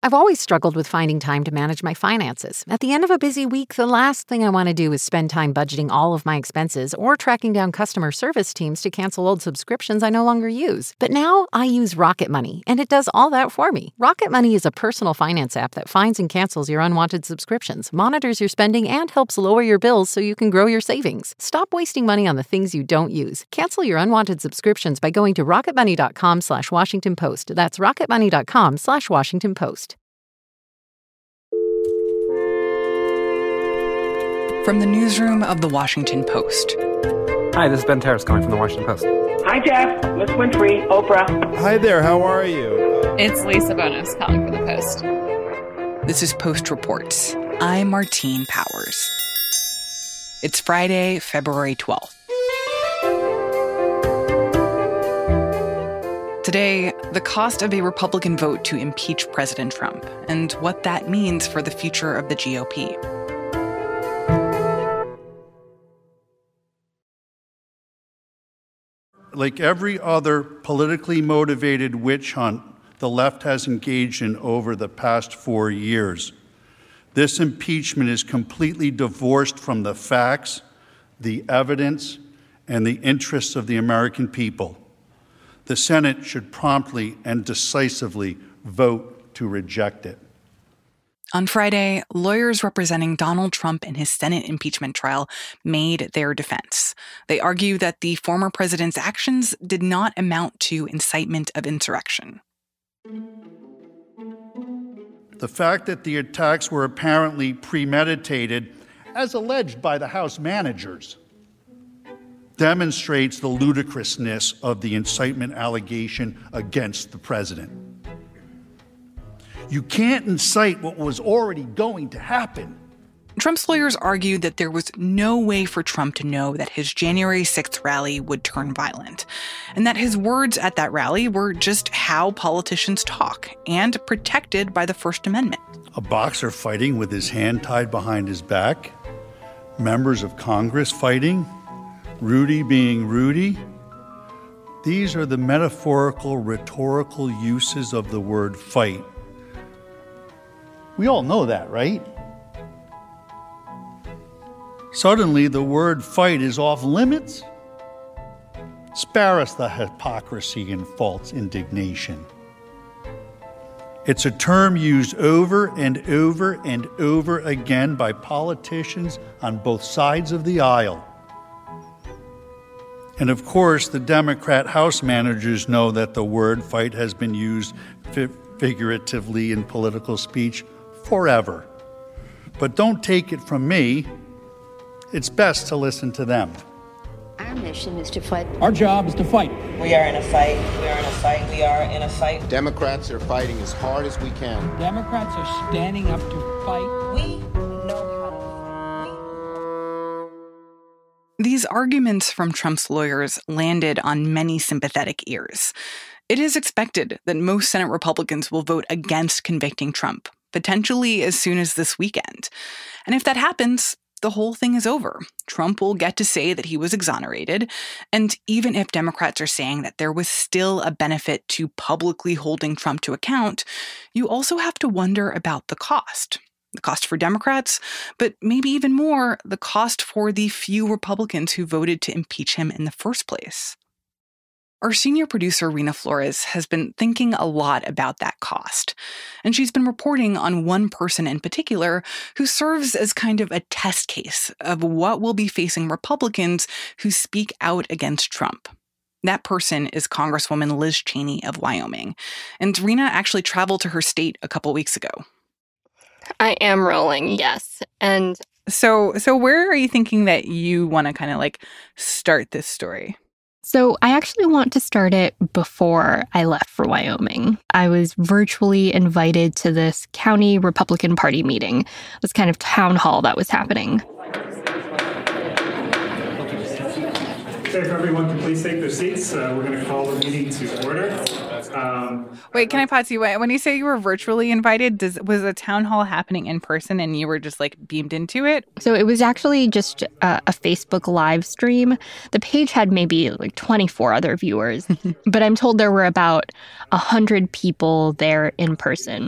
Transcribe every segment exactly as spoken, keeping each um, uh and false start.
I've always struggled with finding time to manage my finances. At the end of a busy week, the last thing I want to do is spend time budgeting all of my expenses or tracking down customer service teams to cancel old subscriptions I no longer use. But now I use Rocket Money, and it does all that for me. Rocket Money is a personal finance app that finds and cancels your unwanted subscriptions, monitors your spending, and helps lower your bills so you can grow your savings. Stop wasting money on the things you don't use. Cancel your unwanted subscriptions by going to rocketmoney.com slash Washington Post. That's rocketmoney.com slash Washington Post. From the newsroom of The Washington Post. Hi, this is Ben Terrace calling from The Washington Post. Hi, Jeff. Miss Winfrey, Oprah. Hi there, how are you? It's Lisa Bonos calling for The Post. This is Post Reports. I'm Martine Powers. It's Friday, February twelfth. Today, the cost of a Republican vote to impeach President Trump and what that means for the future of the G O P. Like every other politically motivated witch hunt the left has engaged in over the past four years, this impeachment is completely divorced from the facts, the evidence, and the interests of the American people. The Senate should promptly and decisively vote to reject it. On Friday, lawyers representing Donald Trump in his Senate impeachment trial made their defense. They argue that the former president's actions did not amount to incitement of insurrection. The fact that the attacks were apparently premeditated, as alleged by the House managers, demonstrates the ludicrousness of the incitement allegation against the president. You can't incite what was already going to happen. Trump's lawyers argued that there was no way for Trump to know that his January sixth rally would turn violent, and that his words at that rally were just how politicians talk and protected by the First Amendment. A boxer fighting with his hand tied behind his back, members of Congress fighting, Rudy being Rudy. These are the metaphorical, rhetorical uses of the word fight. We all know that, right? Suddenly, the word fight is off limits? Spare us the hypocrisy and false indignation. It's a term used over and over and over again by politicians on both sides of the aisle. And of course, the Democrat House managers know that the word fight has been used fi- figuratively in political speech forever. But don't take it from me. It's best to listen to them. Our mission is to fight. Our job is to fight. We are in a fight. We are in a fight. We are in a fight. Democrats are fighting as hard as we can. Democrats are standing up to fight. We know how to fight. These arguments from Trump's lawyers landed on many sympathetic ears. It is expected that most Senate Republicans will vote against convicting Trump, potentially as soon as this weekend. And if that happens, the whole thing is over. Trump will get to say that he was exonerated. And even if Democrats are saying that there was still a benefit to publicly holding Trump to account, you also have to wonder about the cost. The cost for Democrats, but maybe even more, the cost for the few Republicans who voted to impeach him in the first place. Our senior producer, Rena Flores, has been thinking a lot about that cost. And she's been reporting on one person in particular who serves as kind of a test case of what will be facing Republicans who speak out against Trump. That person is Congresswoman Liz Cheney of Wyoming. And Rena actually traveled to her state a couple weeks ago. I am rolling, yes. And so, so where are you thinking that you want to kind of like start this story? So I actually want to start it before I left for Wyoming. I was virtually invited to this county Republican Party meeting, this kind of town hall that was happening. Okay, if everyone can please take their seats, uh, we're going to call the meeting to order. Um, Wait, can I pause you? When you say you were virtually invited, does was a town hall happening in person and you were just like beamed into it? So it was actually just a, a Facebook live stream. The page had maybe like twenty-four other viewers, but I'm told there were about one hundred people there in person.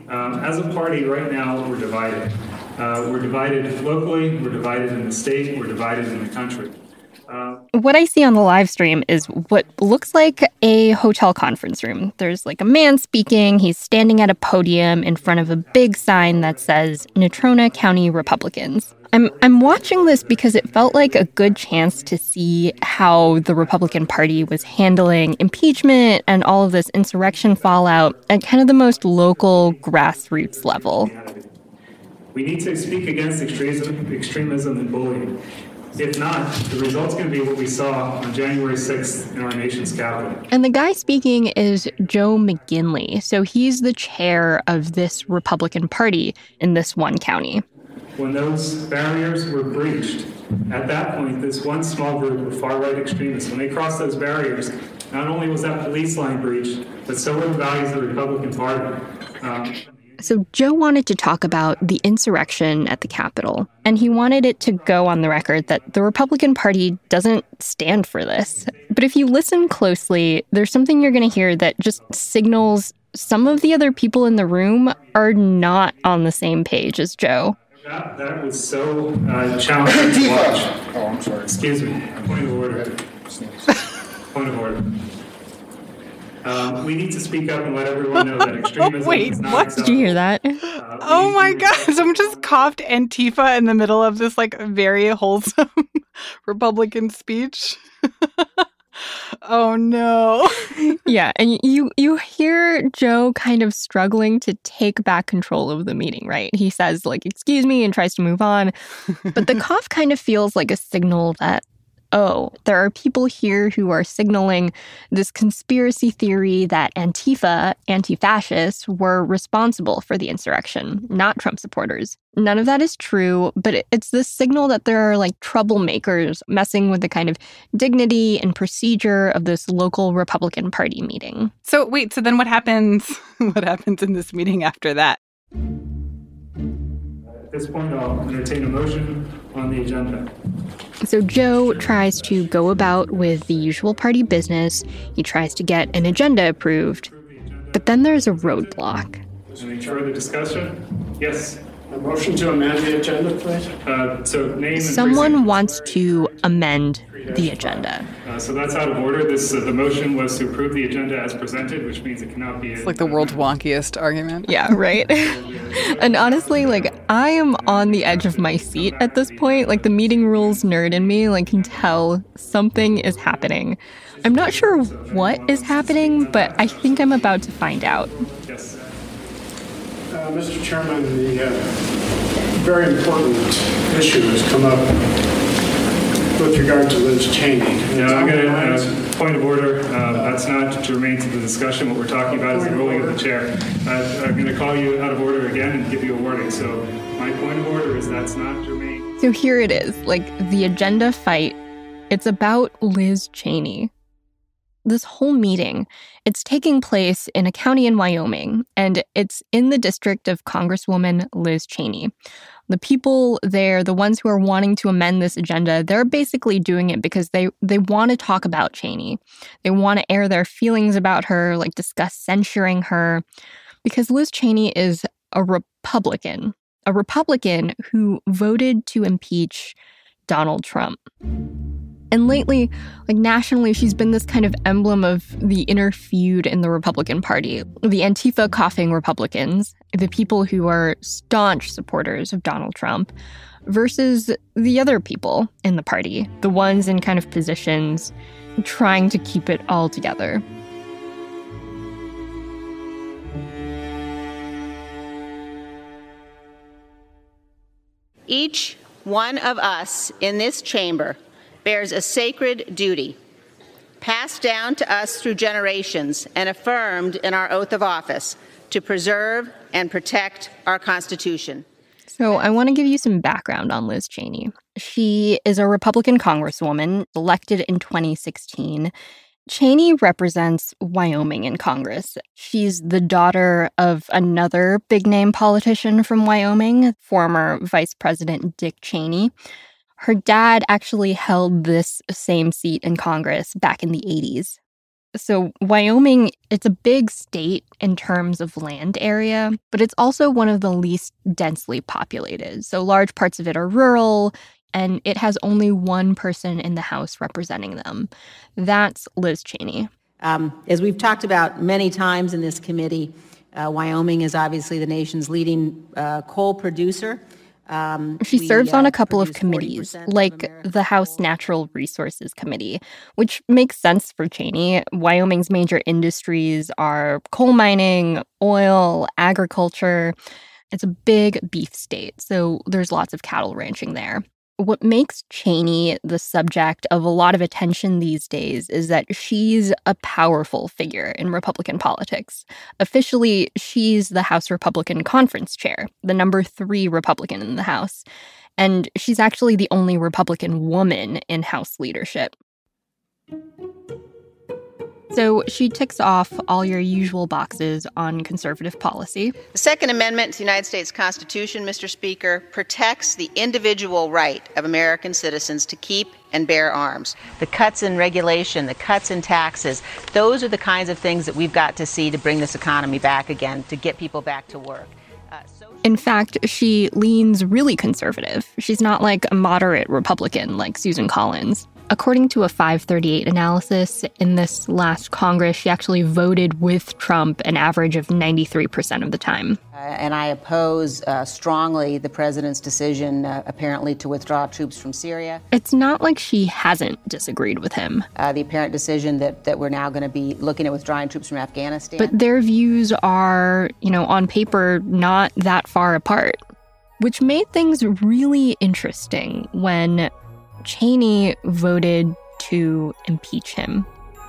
Um, as a party right now, we're divided. Uh, we're divided locally, we're divided in the state, we're divided in the country. Uh, what I see on the live stream is what looks like a hotel conference room. There's like a man speaking. He's standing at a podium in front of a big sign that says Natrona County Republicans. I'm I'm watching this because it felt like a good chance to see how the Republican Party was handling impeachment and all of this insurrection fallout at kind of the most local grassroots level. We need to speak against extremism, extremism and bullying. If not, the result's going to be what we saw on January sixth in our nation's capital. And the guy speaking is Joe McGinley. So he's the chair of this Republican Party in this one county. When those barriers were breached, at that point, this one small group of far-right extremists, when they crossed those barriers, not only was that police line breached, but so were the values of the Republican Party. Um, So Joe wanted to talk about the insurrection at the Capitol, and he wanted it to go on the record that the Republican Party doesn't stand for this. But if you listen closely, there's something you're going to hear that just signals some of the other people in the room are not on the same page as Joe. That, that was so uh, challenging to watch. Oh, I'm sorry. Excuse me. Point of order. Point of order. Um, we need to speak up and let everyone know that extremism Wait, is not what? acceptable. Did you hear that? Uh, Oh my God, someone just coughed Antifa in the middle of this like very wholesome Republican speech. Oh no. Yeah, and you you hear Joe kind of struggling to take back control of the meeting, right? He says like, excuse me, and tries to move on. But the cough kind of feels like a signal that, oh, there are people here who are signaling this conspiracy theory that Antifa, anti-fascists, were responsible for the insurrection, not Trump supporters. None of that is true, but it's this signal that there are like troublemakers messing with the kind of dignity and procedure of this local Republican Party meeting. So wait, so then what happens? What happens in this meeting after that? At this point, I'll entertain a motion on the agenda. So Joe tries to go about with the usual party business. He tries to get an agenda approved. But then there's a roadblock. Any further discussion? Yes. A motion to amend the agenda, please. Uh, so name and Someone precinct. wants to amend the agenda. Uh, so that's out of order. This uh, the motion was to approve the agenda as presented, which means it cannot be. It's like the world's wonkiest argument. Yeah, right? And honestly, like, I am on the edge of my seat at this point. Like, the meeting rules nerd in me, like, can tell something is happening. I'm not sure what is happening, but I think I'm about to find out. Yes. Uh, Mister Chairman, the uh, very important issue has come up with regard to Liz Cheney. No, I'm going to, uh, point of order, uh, that's not germane to the discussion. What we're talking about is the ruling of the chair. Uh, I'm going to call you out of order again and give you a warning. So my point of order is that's not germane. So here it is, like, the agenda fight. It's about Liz Cheney. This whole meeting, it's taking place in a county in Wyoming, and it's in the district of Congresswoman Liz Cheney. The people there, the ones who are wanting to amend this agenda, they're basically doing it because they, they want to talk about Cheney. They want to air their feelings about her, like discuss censuring her, because Liz Cheney is a Republican, a Republican who voted to impeach Donald Trump. And lately, like nationally, she's been this kind of emblem of the inner feud in the Republican Party. The Antifa coughing Republicans, the people who are staunch supporters of Donald Trump, versus the other people in the party, the ones in kind of positions trying to keep it all together. Each one of us in this chamber bears a sacred duty, passed down to us through generations and affirmed in our oath of office, to preserve and protect our Constitution. So I want to give you some background on Liz Cheney. She is a Republican congresswoman elected in twenty sixteen. Cheney represents Wyoming in Congress. She's the daughter of another big-name politician from Wyoming, former Vice President Dick Cheney. Her dad actually held this same seat in Congress back in the eighties. So Wyoming, it's a big state in terms of land area, but it's also one of the least densely populated. So large parts of it are rural, and it has only one person in the House representing them. That's Liz Cheney. Um, as we've talked about many times in this committee, uh, Wyoming is obviously the nation's leading uh, coal producer. Um, she we, serves uh, on a couple of committees, like the House Natural Resources Committee, which makes sense for Cheney. Wyoming's major industries are coal mining, oil, agriculture. It's a big beef state, so there's lots of cattle ranching there. What makes Cheney the subject of a lot of attention these days is that she's a powerful figure in Republican politics. Officially, she's the House Republican Conference Chair, the number three Republican in the House. And she's actually the only Republican woman in House leadership. So she ticks off all your usual boxes on conservative policy. The Second Amendment to the United States Constitution, Mister Speaker, protects the individual right of American citizens to keep and bear arms. The cuts in regulation, the cuts in taxes, those are the kinds of things that we've got to see to bring this economy back again, to get people back to work. Uh, so- In fact, she leans really conservative. She's not like a moderate Republican like Susan Collins. According to a five thirty-eight analysis, in this last Congress, she actually voted with Trump an average of ninety-three percent of the time. Uh, and I oppose uh, strongly the president's decision, uh, apparently, to withdraw troops from Syria. It's not like she hasn't disagreed with him. Uh, the apparent decision that, that we're now going to be looking at withdrawing troops from Afghanistan. But their views are, you know, on paper, not that far apart, which made things really interesting when Cheney voted to impeach him.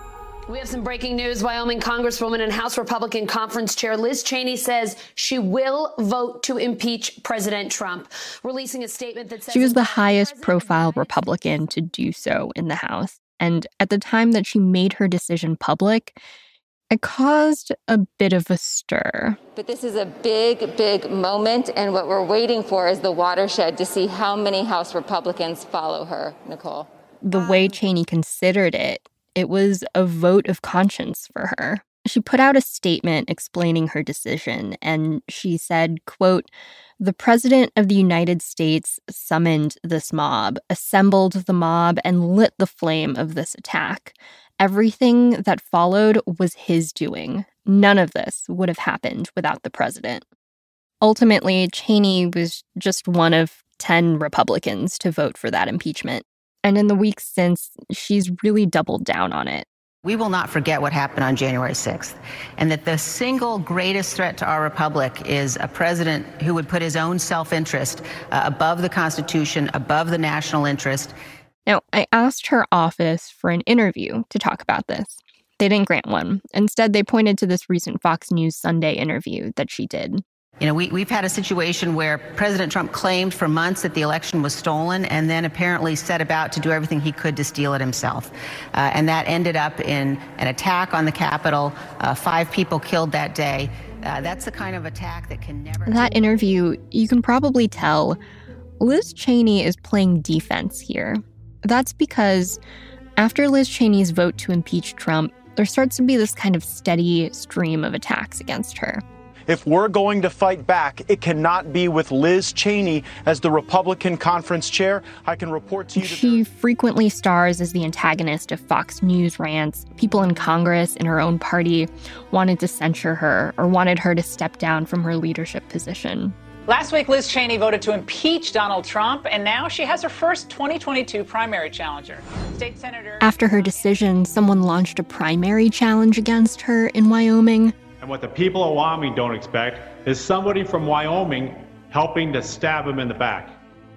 We have some breaking news. Wyoming Congresswoman and House Republican Conference Chair Liz Cheney says she will vote to impeach President Trump, releasing a statement that says she was the highest profile Republican to do so in the House. And at the time that she made her decision public, it caused a bit of a stir. But this is a big, big moment, and what we're waiting for is the watershed to see how many House Republicans follow her, Nicole. The way Cheney considered it, it was a vote of conscience for her. She put out a statement explaining her decision, and she said, quote, "The President of the United States summoned this mob, assembled the mob, and lit the flame of this attack. Everything that followed was his doing. None of this would have happened without the president." Ultimately, Cheney was just one of ten Republicans to vote for that impeachment. And in the weeks since, she's really doubled down on it. We will not forget what happened on January sixth, and that the single greatest threat to our republic is a president who would put his own self-interest uh, above the Constitution, above the national interest. Now, I asked her office for an interview to talk about this. They didn't grant one. Instead, they pointed to this recent Fox News Sunday interview that she did. You know, we, we've had a situation where President Trump claimed for months that the election was stolen and then apparently set about to do everything he could to steal it himself. Uh, and that ended up in an attack on the Capitol. Uh, five people killed that day. Uh, that's the kind of attack that can never... That interview, you can probably tell, Liz Cheney is playing defense here. That's because after Liz Cheney's vote to impeach Trump, there starts to be this kind of steady stream of attacks against her. If we're going to fight back, it cannot be with Liz Cheney as the Republican conference chair. I can report to you... That she frequently stars as the antagonist of Fox News rants. People in Congress in her own party wanted to censure her or wanted her to step down from her leadership position. Last week, Liz Cheney voted to impeach Donald Trump, and now she has her first twenty twenty-two primary challenger. State Senator... After her decision, someone launched a primary challenge against her in Wyoming. And what the people of Wyoming don't expect is somebody from Wyoming helping to stab him in the back.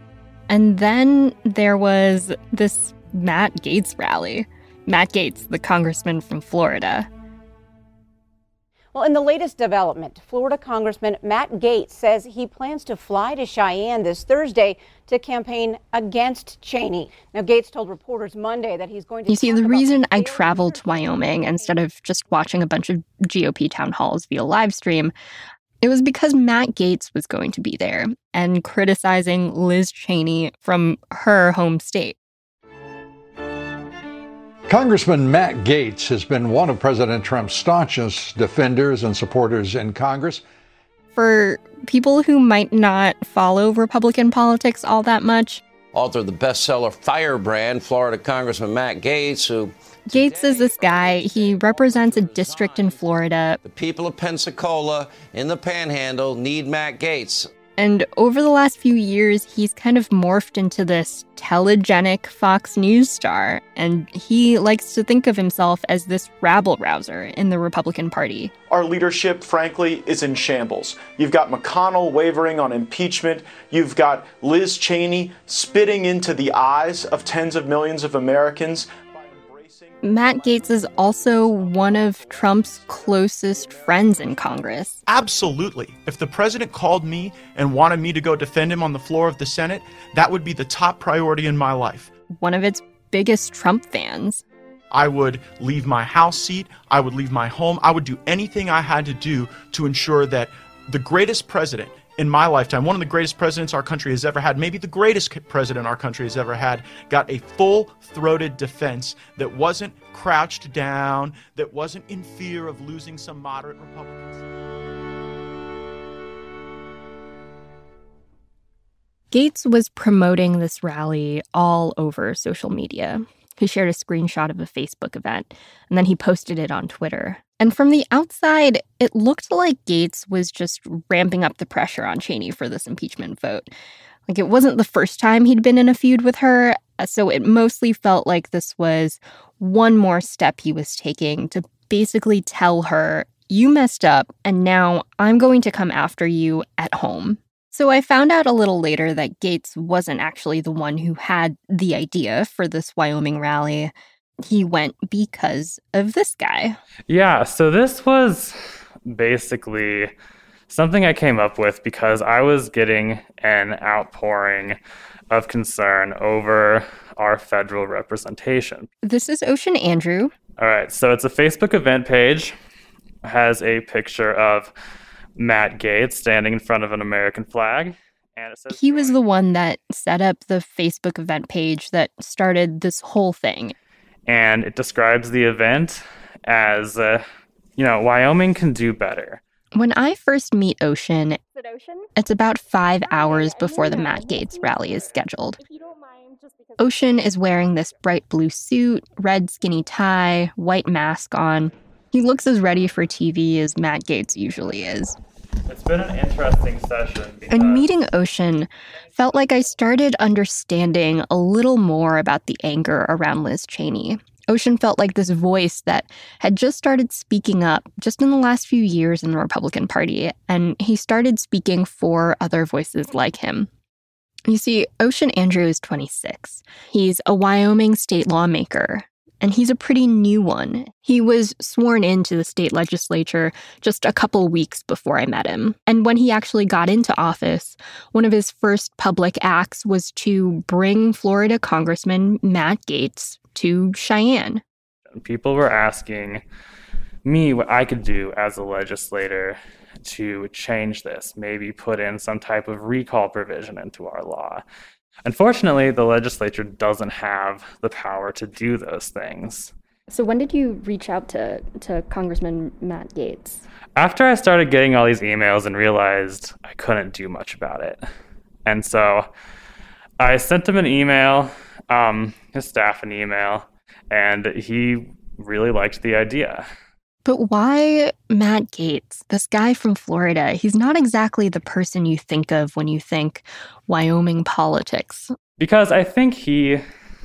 And then there was this Matt Gaetz rally. Matt Gaetz, the congressman from Florida. Well, in the latest development, Florida Congressman Matt Gaetz says he plans to fly to Cheyenne this Thursday to campaign against Cheney. Now, Gaetz told reporters Monday that he's going to... You see, the reason I traveled to Wyoming instead of just watching a bunch of G O P town halls via live stream, it was because Matt Gaetz was going to be there and criticizing Liz Cheney from her home state. Congressman Matt Gaetz has been one of President Trump's staunchest defenders and supporters in Congress. For people who might not follow Republican politics all that much, author of the bestseller Firebrand, Florida Congressman Matt Gaetz, who... Gaetz is this guy. He represents a district in Florida. The people of Pensacola in the Panhandle need Matt Gaetz. And over the last few years, he's kind of morphed into this telegenic Fox News star. And he likes to think of himself as this rabble-rouser in the Republican Party. Our leadership, frankly, is in shambles. You've got McConnell wavering on impeachment. You've got Liz Cheney spitting into the eyes of tens of millions of Americans. Matt Gaetz is also one of Trump's closest friends in Congress. Absolutely. If the president called me and wanted me to go defend him on the floor of the Senate, that would be the top priority in my life. One of its biggest Trump fans. I would leave my house seat. I would leave my home. I would do anything I had to do to ensure that the greatest president in my lifetime, one of the greatest presidents our country has ever had, maybe the greatest president our country has ever had, got a full-throated defense that wasn't crouched down, that wasn't in fear of losing some moderate Republicans. Gaetz was promoting this rally all over social media. He shared a screenshot of a Facebook event, and then he posted it on Twitter. And from the outside, it looked like Gaetz was just ramping up the pressure on Cheney for this impeachment vote. Like, it wasn't the first time he'd been in a feud with her, so it mostly felt like this was one more step he was taking to basically tell her, you messed up, and now I'm going to come after you at home. So I found out a little later that Gaetz wasn't actually the one who had the idea for this Wyoming rally. He went because of this guy. Yeah, so this was basically something I came up with because I was getting an outpouring of concern over our federal representation. This is Ocean Andrew. All right, so it's a Facebook event page, has a picture of Matt Gaetz standing in front of an American flag. And it says he was the one that set up the Facebook event page that started this whole thing. And it describes the event as, uh, you know, Wyoming can do better. When I first meet Ocean, it's about five hours before the Matt Gaetz rally is scheduled. Ocean is wearing this bright blue suit, red skinny tie, white mask on. He looks as ready for T V as Matt Gaetz usually is. It's been an interesting session. Because... And meeting Ocean felt like I started understanding a little more about the anger around Liz Cheney. Ocean felt like this voice that had just started speaking up just in the last few years in the Republican Party, and he started speaking for other voices like him. You see, Ocean Andrew is twenty-six. He's a Wyoming state lawmaker, and he's a pretty new one. He was sworn into the state legislature just a couple weeks before I met him. And when he actually got into office, one of his first public acts was to bring Florida Congressman Matt Gaetz to Cheyenne. People were asking me what I could do as a legislator to change this, maybe put in some type of recall provision into our law. Unfortunately, the legislature doesn't have the power to do those things. So when did you reach out to, to Congressman Matt Gaetz? After I started getting all these emails and realized I couldn't do much about it. And so I sent him an email, um, his staff an email, and he really liked the idea. But why Matt Gaetz, this guy from Florida? He's not exactly the person you think of when you think Wyoming politics. Because I think he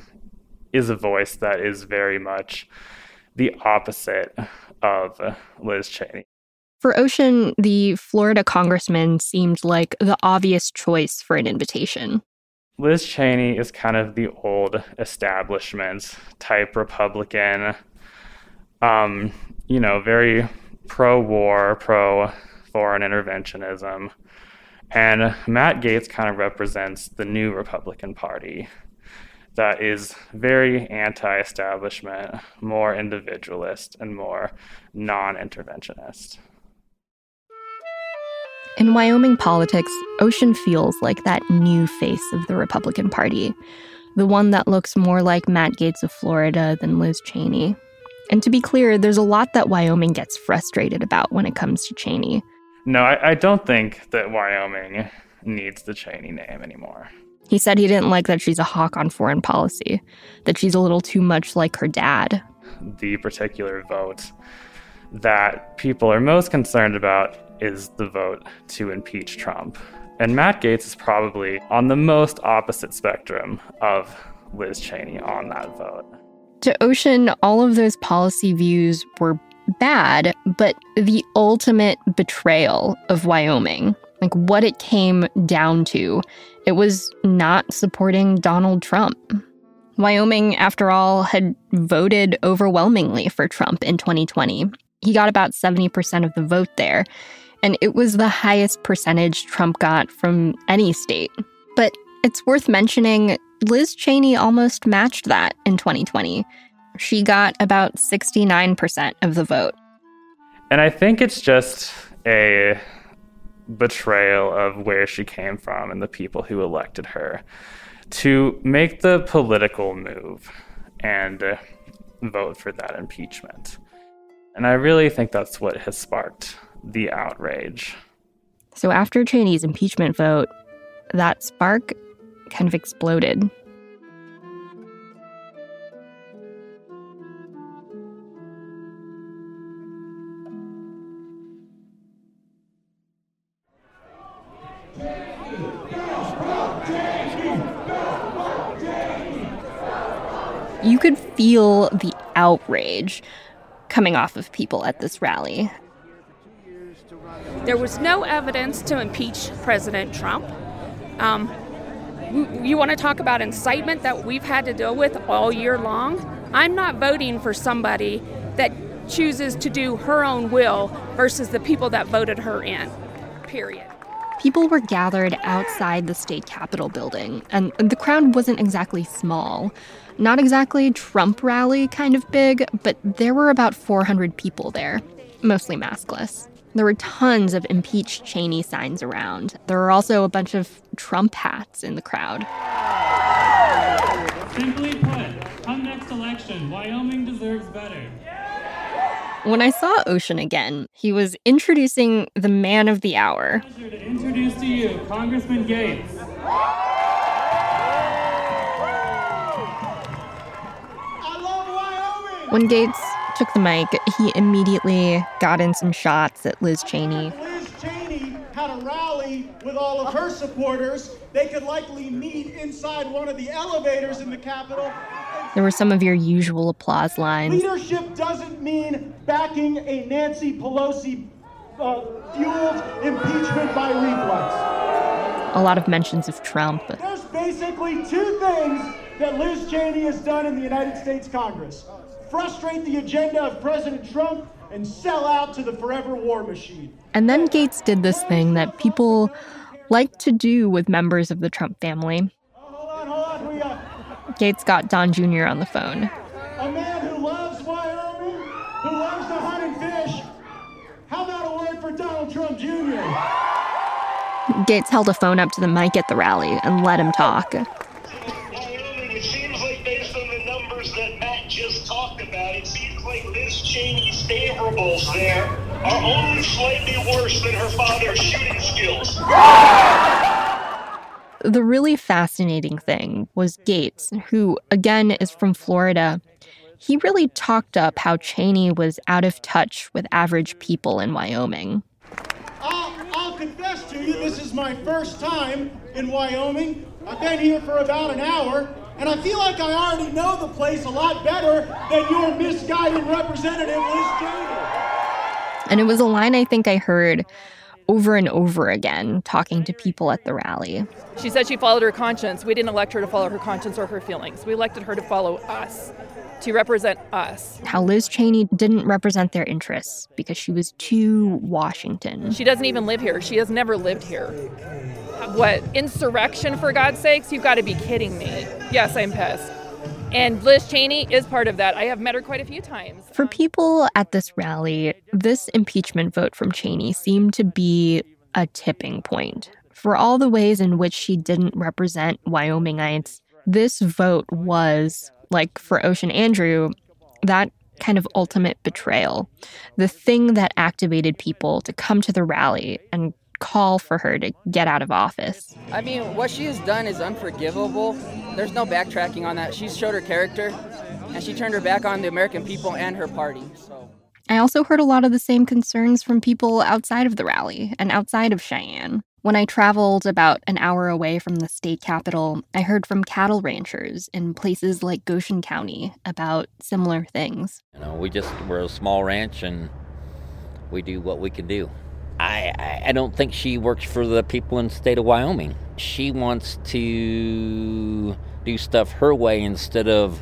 is a voice that is very much the opposite of Liz Cheney. For Ocean, the Florida congressman seemed like the obvious choice for an invitation. Liz Cheney is kind of the old establishment type Republican, um, you know, very pro-war, pro-foreign interventionism. And Matt Gaetz kind of represents the new Republican Party that is very anti-establishment, more individualist, and more non-interventionist. In Wyoming politics, Ocean feels like that new face of the Republican Party. the one that looks more like Matt Gaetz of Florida than Liz Cheney. And to be clear, there's a lot that Wyoming gets frustrated about when it comes to Cheney. No, I, I don't think that Wyoming needs the Cheney name anymore. He said he didn't like that she's a hawk on foreign policy, that she's a little too much like her dad. The particular vote that people are most concerned about is the vote to impeach Trump. And Matt Gaetz is probably on the most opposite spectrum of Liz Cheney on that vote. To Ocean, all of those policy views were bad, but the ultimate betrayal of Wyoming, like what it came down to, it was not supporting Donald Trump. Wyoming, after all, had voted overwhelmingly for Trump in twenty twenty. He got about seventy percent of the vote there, and it was the highest percentage Trump got from any state. But it's worth mentioning, Liz Cheney almost matched that in twenty twenty. She got about sixty-nine percent of the vote. And I think it's just a betrayal of where she came from and the people who elected her to make the political move and uh, vote for that impeachment. And I really think that's what has sparked the outrage. So after Cheney's impeachment vote, that spark kind of exploded. You could feel the outrage coming off of people at this rally. There was no evidence to impeach President Trump. Um, you want to talk about incitement that we've had to deal with all year long? I'm not voting for somebody that chooses to do her own will versus the people that voted her in, period. People were gathered outside the state capitol building, and the crowd wasn't exactly small. Not exactly Trump rally kind of big, but there were about four hundred people there, mostly maskless. There were tons of impeach Cheney signs around. There were also a bunch of Trump hats in the crowd. Simply put, come next election, Wyoming deserves better. When I saw Ocean again, he was introducing the man of the hour. Pleasure to introduce to you Congressman Gaetz. When Gaetz took the mic, he immediately got in some shots at Liz Cheney. Liz Cheney had a rally with all of her supporters. They could likely meet inside one of the elevators in the Capitol. There were some of your usual applause lines. Leadership doesn't mean backing a Nancy Pelosi uh, fueled impeachment by reflex. A lot of mentions of Trump. There's basically two things that Liz Cheney has done in the United States Congress. Frustrate the agenda of President Trump and sell out to the forever war machine. And then Gaetz did this thing that people like to do with members of the Trump family. Oh, hold on, hold on. We, uh, Gaetz got Don Junior on the phone. A man who loves Wyoming, who loves to hunt and fish. How about a word for Donald Trump Junior? Gaetz held a phone up to the mic at the rally and let him talk. It seems like based on the numbers that Matt just talked about, it seems like Liz Cheney's favorables there are only slightly worse than her father's shooting skills. The really fascinating thing was Gaetz, who, again, is from Florida. He really talked up how Cheney was out of touch with average people in Wyoming. I'll, I'll confess to you, this is my first time in Wyoming. I've been here for about an hour, and I feel like I already know the place a lot better than your misguided representative, Liz Cheney. And it was a line I think I heard over and over again talking to people at the rally. She said she followed her conscience. We didn't elect her to follow her conscience or her feelings. We elected her to follow us, to represent us. How Liz Cheney didn't represent their interests because she was too Washington. She doesn't even live here. She has never lived here. What, insurrection, for God's sakes? You've got to be kidding me. Yes, I'm pissed. And Liz Cheney is part of that. I have met her quite a few times. For people at this rally, this impeachment vote from Cheney seemed to be a tipping point. For all the ways in which she didn't represent Wyomingites, This vote was, like for Ocean Andrew, that kind of ultimate betrayal. The thing that activated people to come to the rally and call for her to get out of office. I mean, what she has done is unforgivable. There's no backtracking on that. She's showed her character, and she turned her back on the American people and her party. So. I also heard a lot of the same concerns from people outside of the rally and outside of Cheyenne. When I traveled about an hour away from the state capitol, I heard from cattle ranchers in places like Goshen County about similar things. You know, we just, we're a small ranch and we do what we can do. I, I, I don't think she works for the people in the state of Wyoming. She wants to do stuff her way instead of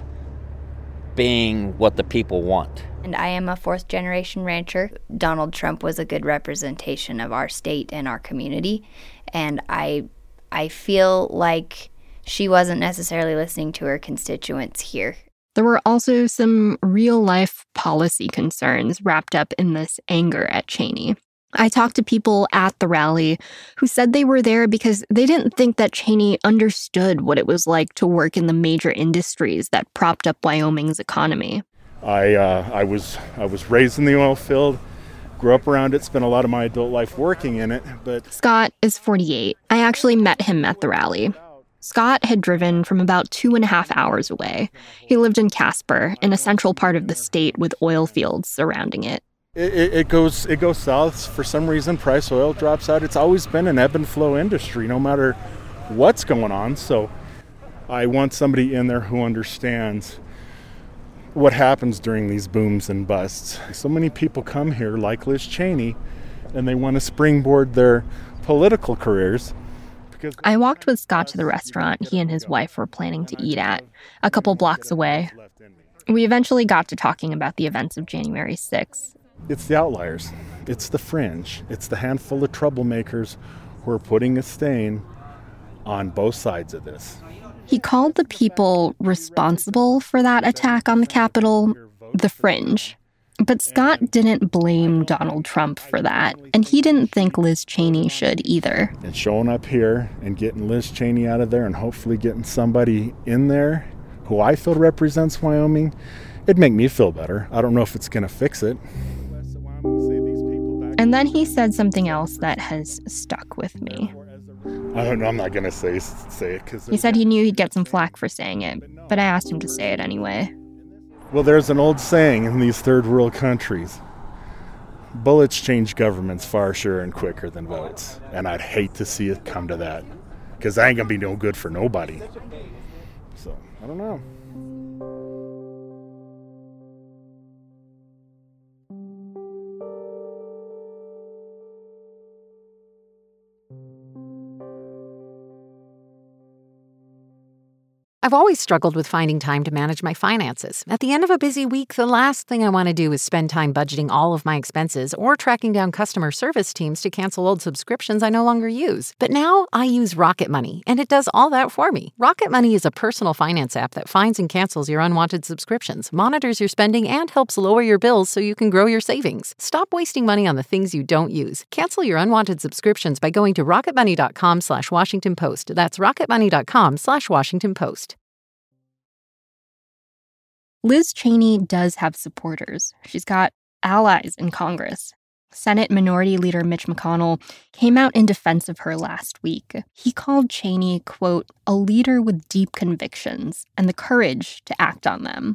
being what the people want. And I am a fourth generation rancher. Donald Trump was a good representation of our state and our community. And I I feel like she wasn't necessarily listening to her constituents here. There were also some real-life policy concerns wrapped up in this anger at Cheney. I talked to people at the rally who said they were there because they didn't think that Cheney understood what it was like to work in the major industries that propped up Wyoming's economy. I uh, I was I was raised in the oil field, grew up around it, spent a lot of my adult life working in it. But Scott is forty-eight. I actually met him at the rally. Scott had driven from about two and a half hours away. He lived in Casper, in a central part of the state with oil fields surrounding it. It, it, it goes it goes south. For some reason, price oil drops out. It's always been an ebb and flow industry, no matter what's going on. So I want somebody in there who understands what happens during these booms and busts. So many people come here, like Liz Cheney, and they want to springboard their political careers. Because I walked with Scott to the restaurant he and his wife were planning to eat at, a couple blocks away. We eventually got to talking about the events of January sixth. It's the outliers. It's the fringe. It's the handful of troublemakers who are putting a stain on both sides of this. He called the people responsible for that attack on the Capitol the fringe. But Scott didn't blame Donald Trump for that, and he didn't think Liz Cheney should either. And showing up here and getting Liz Cheney out of there and hopefully getting somebody in there who I feel represents Wyoming, it'd make me feel better. I don't know if it's going to fix it. And then he said something else that has stuck with me. I don't know. I'm not going to say say it. Cause he said he knew he'd get some flack for saying it, but I asked him to say it anyway. Well, there's an old saying in these third world countries. Bullets change governments far surer and quicker than votes. And I'd hate to see it come to that, because that ain't going to be no good for nobody. So, I don't know. I've always struggled with finding time to manage my finances. At the end of a busy week, the last thing I want to do is spend time budgeting all of my expenses or tracking down customer service teams to cancel old subscriptions I no longer use. But now I use Rocket Money, and it does all that for me. Rocket Money is a personal finance app that finds and cancels your unwanted subscriptions, monitors your spending, and helps lower your bills so you can grow your savings. Stop wasting money on the things you don't use. Cancel your unwanted subscriptions by going to rocketmoney.com slash Washington Post. That's rocketmoney.com slash Washington Post. Liz Cheney does have supporters. She's got allies in Congress. Senate Minority Leader Mitch McConnell came out in defense of her last week. He called Cheney, quote, a leader with deep convictions and the courage to act on them.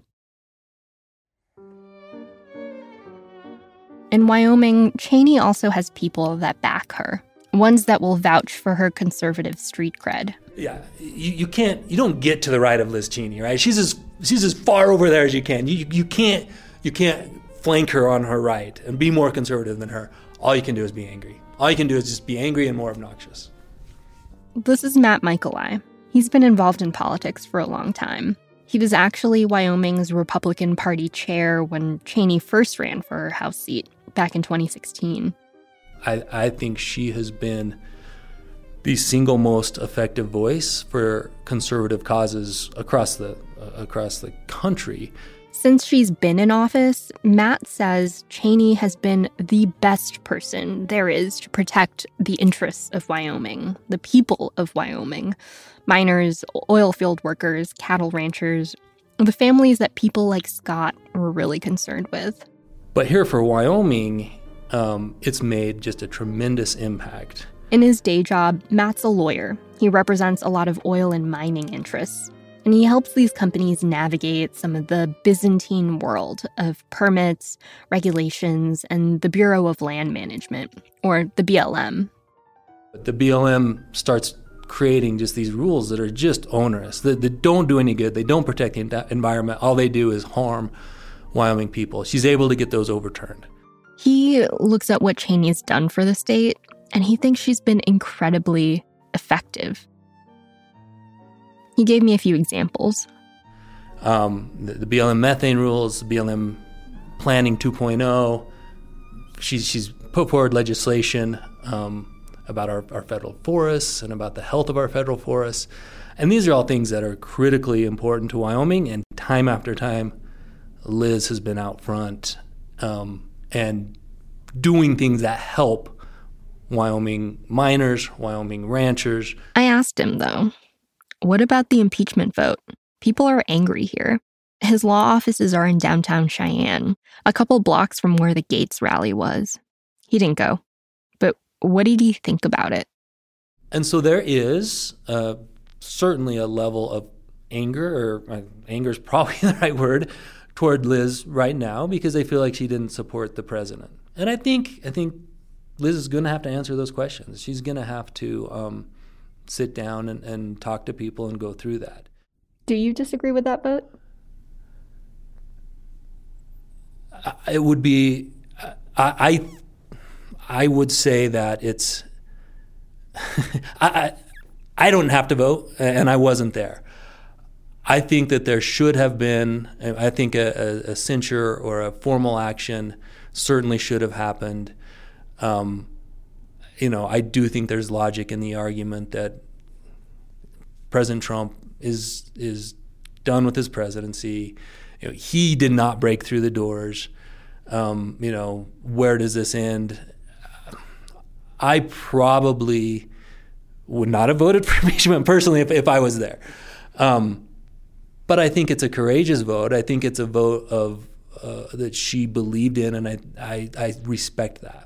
In Wyoming, Cheney also has people that back her, ones that will vouch for her conservative street cred. Yeah, you, you can't, you don't get to the right of Liz Cheney, right? She's as she's as far over there as you can. You you can't you can't flank her on her right and be more conservative than her. All you can do is be angry. All you can do is just be angry and more obnoxious. This is Matt Michaeli. He's been involved in politics for a long time. He was actually Wyoming's Republican Party chair when Cheney first ran for her House seat back in twenty sixteen. I, I think she has been the single most effective voice for conservative causes across the uh, across the country. Since she's been in office, Matt says Cheney has been the best person there is to protect the interests of Wyoming, the people of Wyoming, miners, oil field workers, cattle ranchers, the families that people like Scott were really concerned with. But here for Wyoming, um, it's made just a tremendous impact. In his day job, Matt's a lawyer. He represents a lot of oil and mining interests. And he helps these companies navigate some of the Byzantine world of permits, regulations, and the Bureau of Land Management, or the B L M. But the B L M starts creating just these rules that are just onerous, that, that don't do any good. They don't protect the environment. All they do is harm Wyoming people. She's able to get those overturned. He looks at what Cheney's done for the state, and he thinks she's been incredibly effective. He gave me a few examples. Um, the, the B L M methane rules, B L M planning two point oh. She's, she's put forward legislation um, about our, our federal forests and about the health of our federal forests. And these are all things that are critically important to Wyoming. And time after time, Liz has been out front um, and doing things that help Wyoming miners, Wyoming ranchers. I asked him, though, what about the impeachment vote? People are angry here. His law offices are in downtown Cheyenne, a couple blocks from where the Gates rally was. He didn't go. But what did he think about it? And so there is uh, certainly a level of anger, or uh, anger is probably the right word, toward Liz right now because they feel like she didn't support the president. And I think I think Liz is going to have to answer those questions. She's going to have to um, sit down and, and talk to people and go through that. Do you disagree with that vote? I, it would be, I, I, I would say that it's, I, I, I don't have to vote, and I wasn't there. I think that there should have been, I think a, a, a censure or a formal action certainly should have happened. Um, you know, I do think there's logic in the argument that President Trump is is done with his presidency. You know, he did not break through the doors. Um, you know, where does this end? I probably would not have voted for impeachment personally if, if I was there. Um, but I think it's a courageous vote. I think it's a vote of uh, that she believed in, and I, I, I respect that.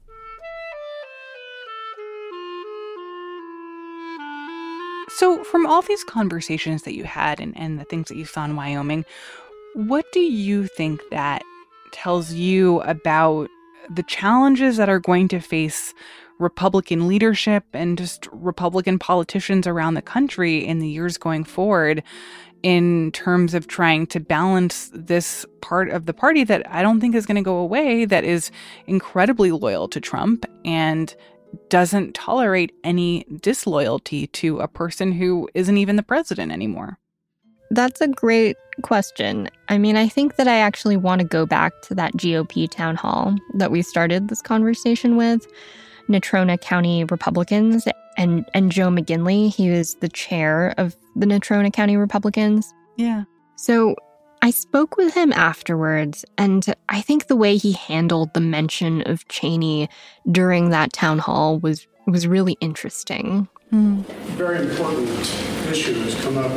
So from all these conversations that you had and, and the things that you saw in Wyoming, what do you think that tells you about the challenges that are going to face Republican leadership and just Republican politicians around the country in the years going forward in terms of trying to balance this part of the party that I don't think is going to go away, that is incredibly loyal to Trump and doesn't tolerate any disloyalty to a person who isn't even the president anymore? That's a great question. I mean, I think that I actually want to go back to that G O P town hall that we started this conversation with, Natrona County Republicans, and, and Joe McGinley. He was the chair of the Natrona County Republicans. Yeah. So I spoke with him afterwards, and I think the way he handled the mention of Cheney during that town hall was was really interesting. Mm. Very important issue has come up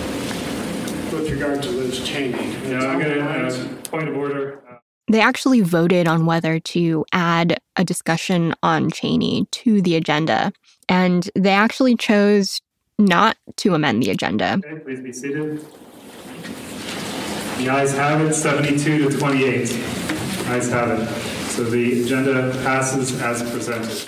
with regard to Liz Cheney. Yeah, I'm going to uh, point of order. They actually voted on whether to add a discussion on Cheney to the agenda, and they actually chose not to amend the agenda. Okay, please be seated. The ayes have it, seventy-two to twenty-eight. Ayes have it. So the agenda passes as presented.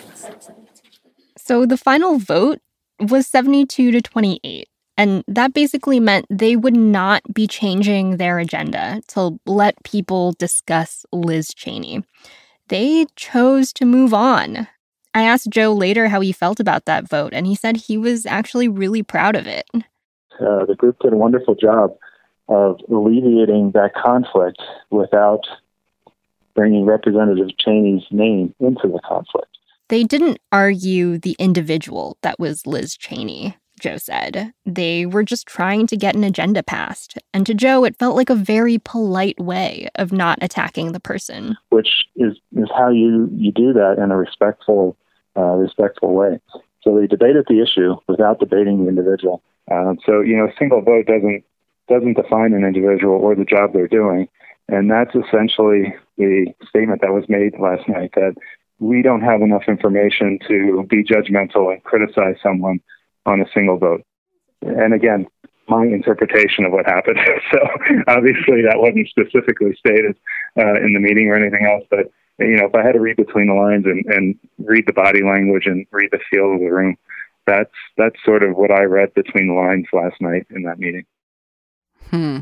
So the final vote was seventy-two to twenty-eight. And that basically meant they would not be changing their agenda to let people discuss Liz Cheney. They chose to move on. I asked Joe later how he felt about that vote, and he said he was actually really proud of it. Uh, the group did a wonderful job of alleviating that conflict without bringing Representative Cheney's name into the conflict. They didn't argue the individual that was Liz Cheney, Joe said. They were just trying to get an agenda passed. And to Joe, it felt like a very polite way of not attacking the person. Which is, is how you, you do that in a respectful, uh, respectful way. So they debated the issue without debating the individual. Um, so, you know, a single vote doesn't doesn't define an individual or the job they're doing. And that's essentially the statement that was made last night, that we don't have enough information to be judgmental and criticize someone on a single vote. And again, my interpretation of what happened. So obviously that wasn't specifically stated uh, in the meeting or anything else, but you know, if I had to read between the lines and, and read the body language and read the feel of the room, that's that's sort of what I read between the lines last night in that meeting. Hmm.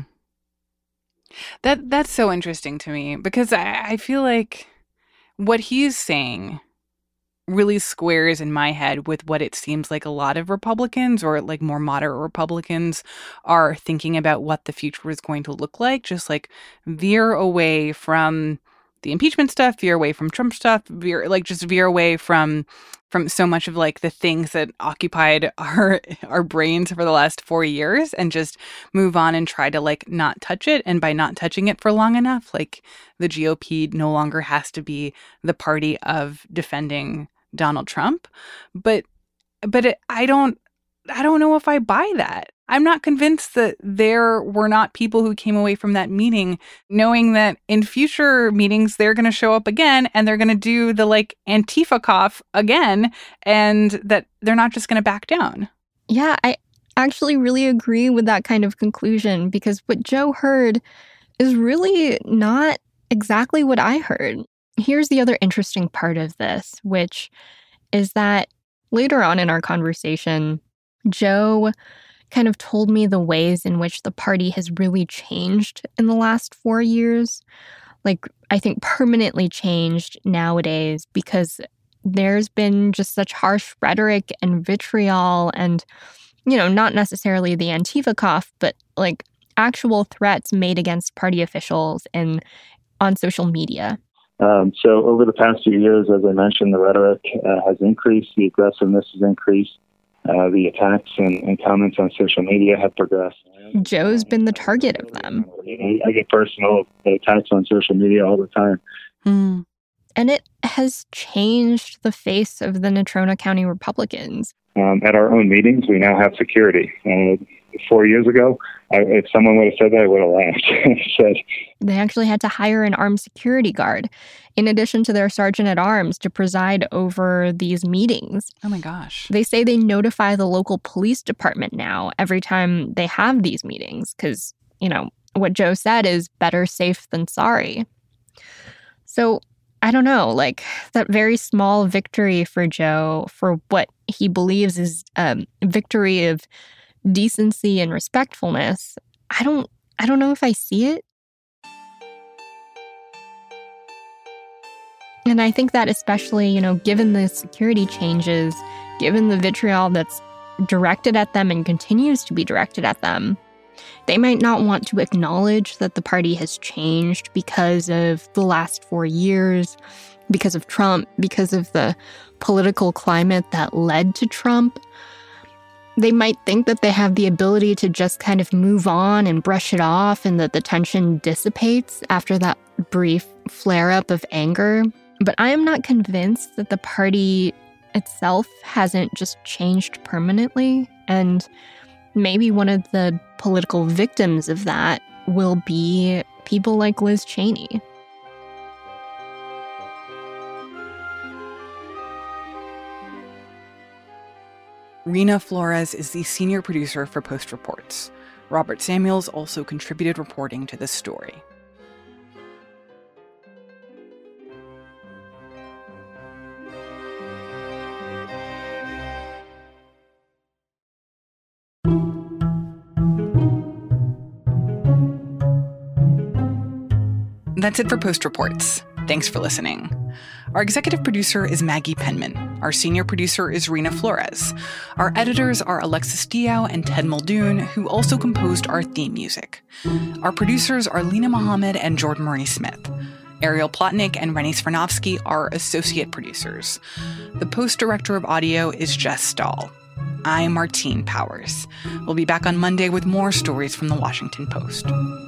That that's so interesting to me, because I, I feel like what he's saying really squares in my head with what it seems like a lot of Republicans, or like more moderate Republicans, are thinking about what the future is going to look like. Just like veer away from the impeachment stuff, veer away from Trump stuff, veer like just veer away from from so much of like the things that occupied our our brains for the last four years, and just move on and try to like not touch it. And by not touching it for long enough, like the G O P no longer has to be the party of defending Donald Trump. But but it, I don't I don't know if I buy that. I'm not convinced that there were not people who came away from that meeting knowing that in future meetings they're going to show up again and they're going to do the like Antifa cough again, and that they're not just going to back down. Yeah, I actually really agree with that kind of conclusion, because what Joe heard is really not exactly what I heard. Here's the other interesting part of this, which is that later on in our conversation, Joe kind of told me the ways in which the party has really changed in the last four years. Like, I think permanently changed nowadays, because there's been just such harsh rhetoric and vitriol and, you know, not necessarily the Antifa cough, but like actual threats made against party officials and on social media. Um, so over the past few years, as I mentioned, the rhetoric uh, has increased, the aggressiveness has increased. Uh, the attacks and, and comments on social media have progressed. Joe's been the target of them. I, I get personal attacks on social media all the time. Mm. And it has changed the face of the Natrona County Republicans. Um, at our own meetings, we now have security. Uh, four years ago, I, if someone would have said that, I would have laughed. Said, they actually had to hire an armed security guard, in addition to their sergeant-at-arms, to preside over these meetings. Oh my gosh. They say they notify the local police department now every time they have these meetings, because, you know, what Joe said is better safe than sorry. So, I don't know, like, that very small victory for Joe, for what he believes is a um, victory of decency and respectfulness, I don't I don't know if I see it. And I think that especially, you know, given the security changes, given the vitriol that's directed at them and continues to be directed at them, they might not want to acknowledge that the party has changed because of the last four years, because of Trump, because of the political climate that led to Trump. They might think that they have the ability to just kind of move on and brush it off, and that the tension dissipates after that brief flare-up of anger. But I am not convinced that the party itself hasn't just changed permanently. And maybe one of the political victims of that will be people like Liz Cheney. Rena Flores is the senior producer for Post Reports. Robert Samuels also contributed reporting to this story. That's it for Post Reports. Thanks for listening. Our executive producer is Maggie Penman. Our senior producer is Rena Flores. Our editors are Alexis Diao and Ted Muldoon, who also composed our theme music. Our producers are Lena Mohammed and Jordan Marie Smith. Ariel Plotnick and Rennie Svirnovsky are associate producers. The post director of audio is Jess Stahl. I'm Martine Powers. We'll be back on Monday with more stories from the Washington Post.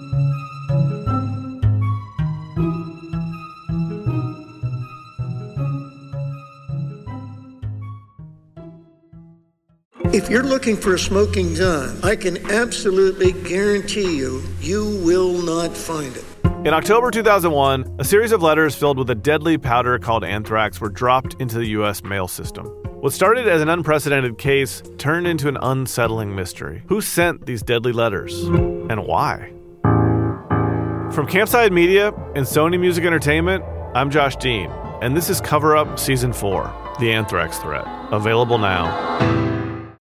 If you're looking for a smoking gun, I can absolutely guarantee you, you will not find it. In October two thousand one, a series of letters filled with a deadly powder called anthrax were dropped into the U S mail system. What started as an unprecedented case turned into an unsettling mystery. Who sent these deadly letters? And why? From Campside Media and Sony Music Entertainment, I'm Josh Dean, and this is Cover Up Season four, The Anthrax Threat, available now.